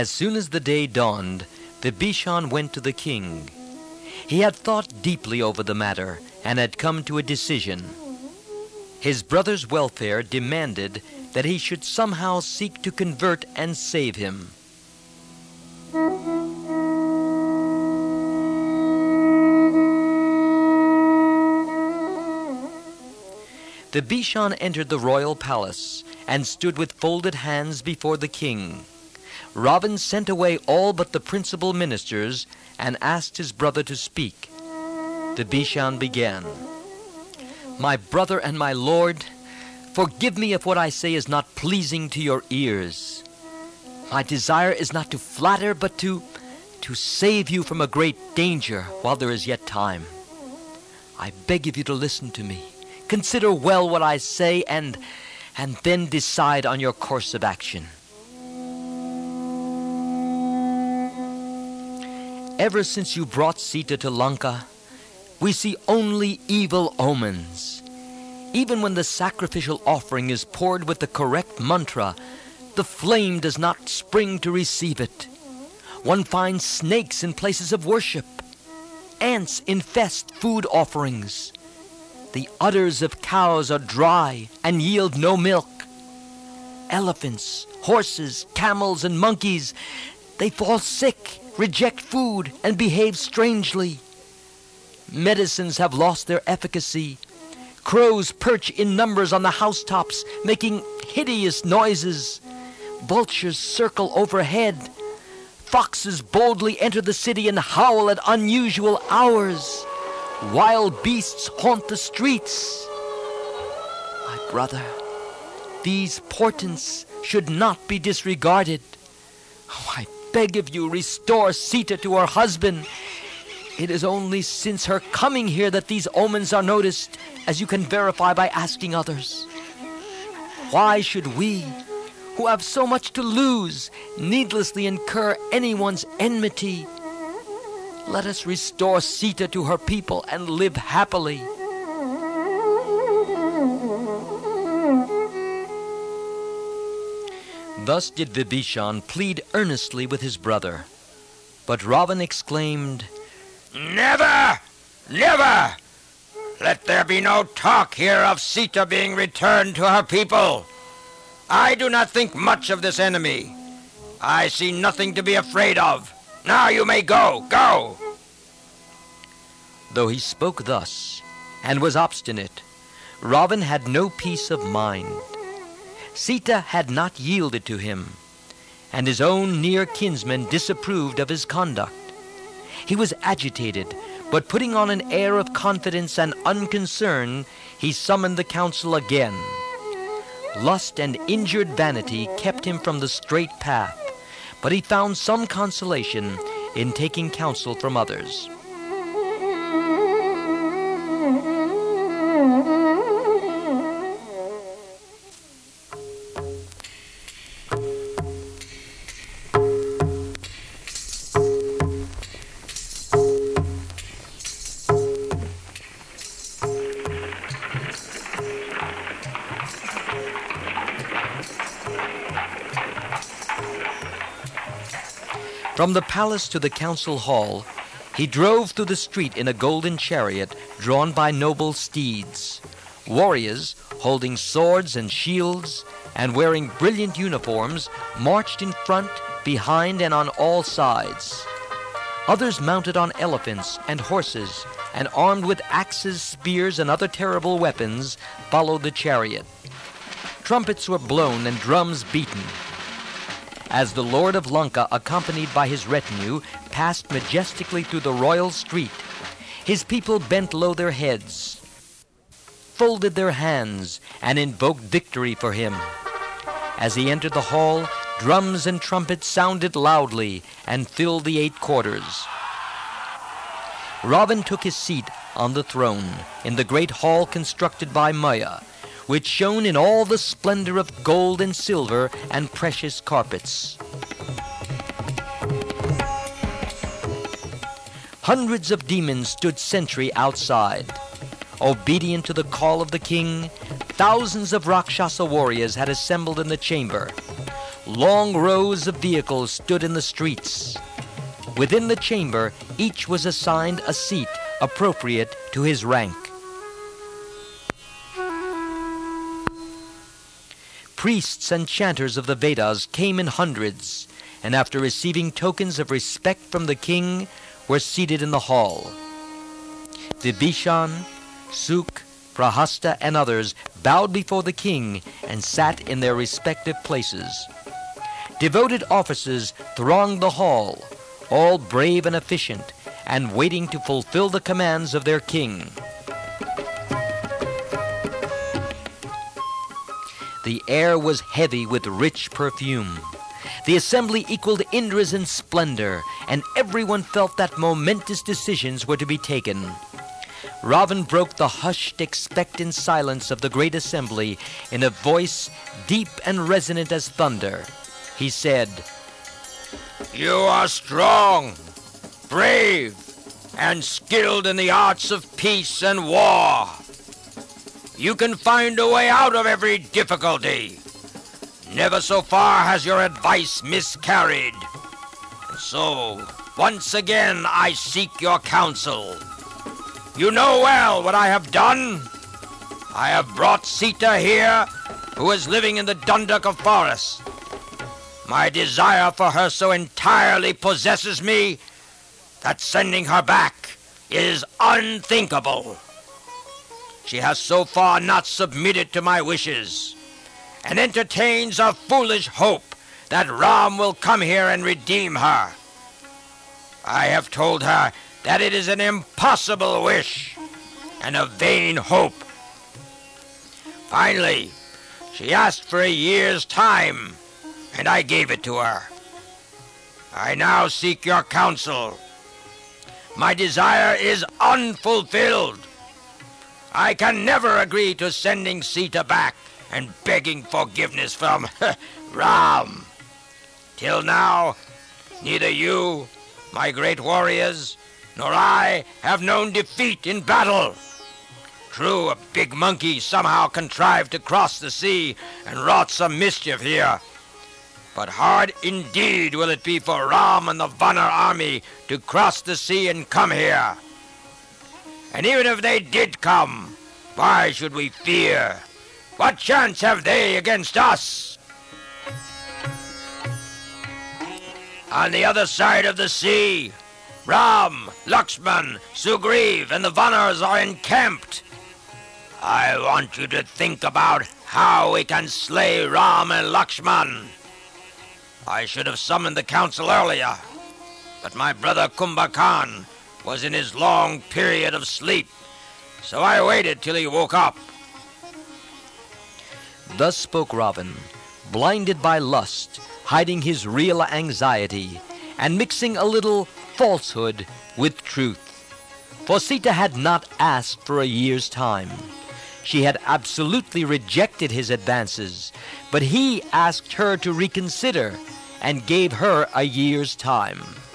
As soon as the day dawned, Vibhishan went to the king. He had thought deeply over the matter and had come to a decision. His brother's welfare demanded that he should somehow seek to convert and save him. Vibhishan entered the royal palace and stood with folded hands before the king. Ravan sent away all but the principal ministers and asked his brother to speak. Vibhishan began. "My brother and my lord, forgive me if what I say is not pleasing to your ears. My desire is not to flatter, but to save you from a great danger while there is yet time. I beg of you to listen to me. Consider well what I say and then decide on your course of action. Ever since you brought Sita to Lanka, we see only evil omens. Even when the sacrificial offering is poured with the correct mantra, the flame does not spring to receive it. One finds snakes in places of worship. Ants infest food offerings. The udders of cows are dry and yield no milk. Elephants, horses, camels, and monkeys, they fall sick, reject food, and behave strangely. Medicines have lost their efficacy. Crows perch in numbers on the housetops, making hideous noises. Vultures circle overhead. Foxes boldly enter the city and howl at unusual hours. Wild beasts haunt the streets. My brother, these portents should not be disregarded. Oh, I beg of you, restore Sita to her husband. It is only since her coming here that these omens are noticed, as you can verify by asking others. Why should we, who have so much to lose, needlessly incur anyone's enmity? Let us restore Sita to her people and live happily." Thus did Vibhishan plead earnestly with his brother. But Ravan exclaimed, "Never! Never! Let there be no talk here of Sita being returned to her people. I do not think much of this enemy. I see nothing to be afraid of. Now you may go, go!" Though he spoke thus, and was obstinate, Ravan had no peace of mind. Sita had not yielded to him, and his own near kinsmen disapproved of his conduct. He was agitated, but putting on an air of confidence and unconcern, he summoned the council again. Lust and injured vanity kept him from the straight path, but he found some consolation in taking counsel from others. From the palace to the council hall, he drove through the street in a golden chariot drawn by noble steeds. Warriors, holding swords and shields and wearing brilliant uniforms, marched in front, behind, and on all sides. Others mounted on elephants and horses, and armed with axes, spears, and other terrible weapons, followed the chariot. Trumpets were blown and drums beaten. As the Lord of Lanka, accompanied by his retinue, passed majestically through the royal street, his people bent low their heads, folded their hands, and invoked victory for him. As he entered the hall, drums and trumpets sounded loudly and filled the 8 quarters. Ravan took his seat on the throne in the great hall constructed by Maya, which shone in all the splendor of gold and silver and precious carpets. Hundreds of demons stood sentry outside. Obedient to the call of the king, thousands of Rakshasa warriors had assembled in the chamber. long rows of vehicles stood in the streets. Within the chamber, each was assigned a seat appropriate to his rank. Priests and chanters of the Vedas came in hundreds, and after receiving tokens of respect from the king, were seated in the hall. Vibhishan, Suk, Prahasta, and others bowed before the king and sat in their respective places. Devoted officers thronged the hall, all brave and efficient, and waiting to fulfill the commands of their king. The air was heavy with rich perfume. The assembly equaled Indra's in splendor, and everyone felt that momentous decisions were to be taken. Ravan broke the hushed, expectant silence of the great assembly in a voice deep and resonant as thunder. He said, "You are strong, brave, and skilled in the arts of peace and war. You can find a way out of every difficulty. Never so far has your advice miscarried. And so, once again, I seek your counsel. You know well what I have done. I have brought Sita here, who is living in the Dandaka forest. My desire for her so entirely possesses me that sending her back is unthinkable. She has so far not submitted to my wishes, and entertains a foolish hope that Ram will come here and redeem her. I have told her that it is an impossible wish and a vain hope. Finally, she asked for a year's time, and I gave it to her. I now seek your counsel. My desire is unfulfilled. I can never agree to sending Sita back and begging forgiveness from Ram. Till now, neither you, my great warriors, nor I have known defeat in battle. True, a big monkey somehow contrived to cross the sea and wrought some mischief here. But hard indeed will it be for Ram and the Vanar army to cross the sea and come here. And even if they did come, why should we fear? What chance have they against us? On the other side of the sea, Ram, Lakshman, Sugriv, and the Vanars are encamped. I want you to think about how we can slay Ram and Lakshman. I should have summoned the council earlier, but my brother Kumbhakan was in his long period of sleep, so I waited till he woke up." Thus spoke Ravan, blinded by lust, hiding his real anxiety, and mixing a little falsehood with truth. For Sita had not asked for a year's time. She had absolutely rejected his advances, but he asked her to reconsider and gave her a year's time.